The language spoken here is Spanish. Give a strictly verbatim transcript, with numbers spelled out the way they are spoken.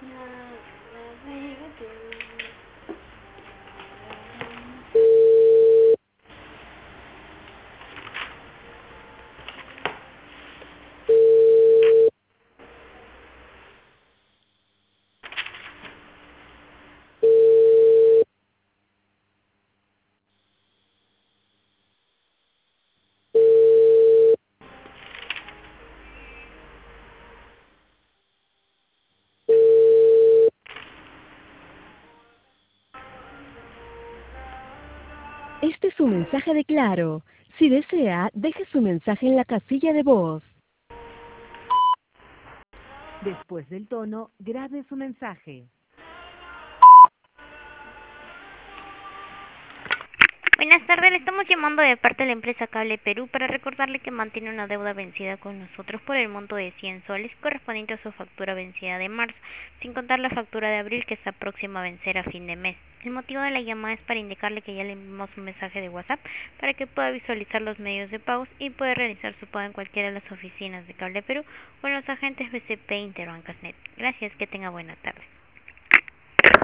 Este es un mensaje de Claro. Si desea, deje su mensaje en la casilla de voz. Después del tono, grabe su mensaje. Buenas tardes, le estamos llamando de parte de la empresa Cable Perú para recordarle que mantiene una deuda vencida con nosotros por el monto de cien soles correspondiente a su factura vencida de marzo, sin contar la factura de abril que está próxima a vencer a fin de mes. El motivo de la llamada es para indicarle que ya le enviamos un mensaje de WhatsApp para que pueda visualizar los medios de pagos y pueda realizar su pago en cualquiera de las oficinas de Cable Perú o en los agentes B C P Interbancasnet. Gracias, que tenga buena tarde.